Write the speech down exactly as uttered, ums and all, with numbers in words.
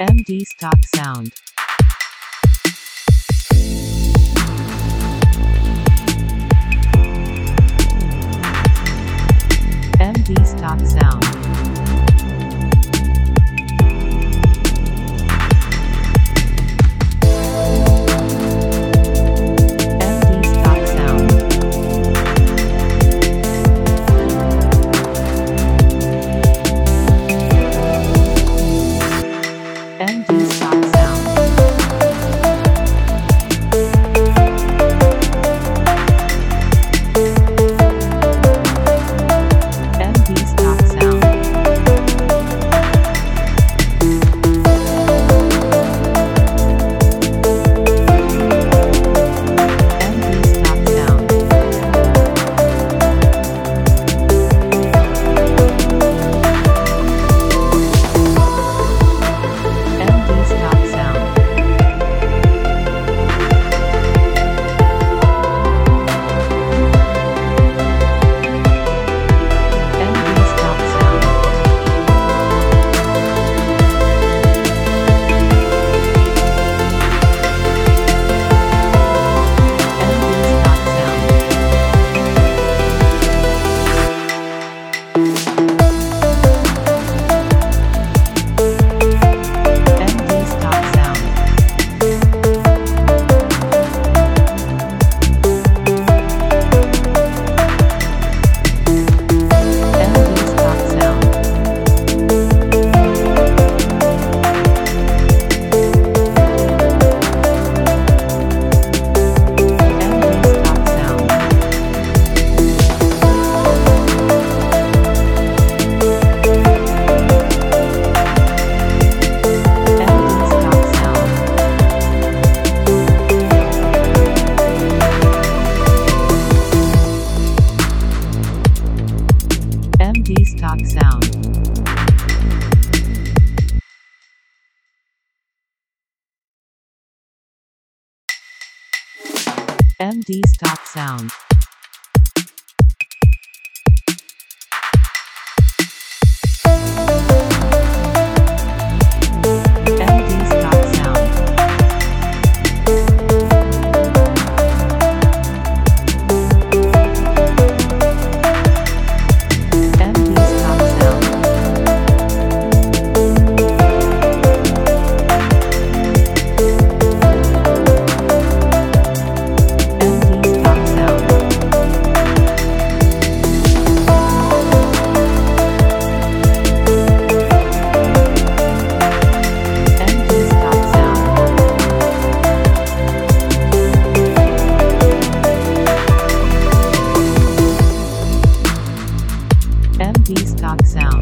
M D Stock Sound. M D Stock Sound. M D Stock Sound. M D Stock Sound. M D Stock Sound. M D Stock Sound. M D Stock Sound. M D Stock Sound. M D Stock Sound. M D Stock Sound. M D Stock Sound. M D Stock Sound. M D Stock Sound. M D Stock Sound. M D Stock Sound. M D Stock Sound. M D Stock Sound. M D Stock Sound. M D Stock Sound.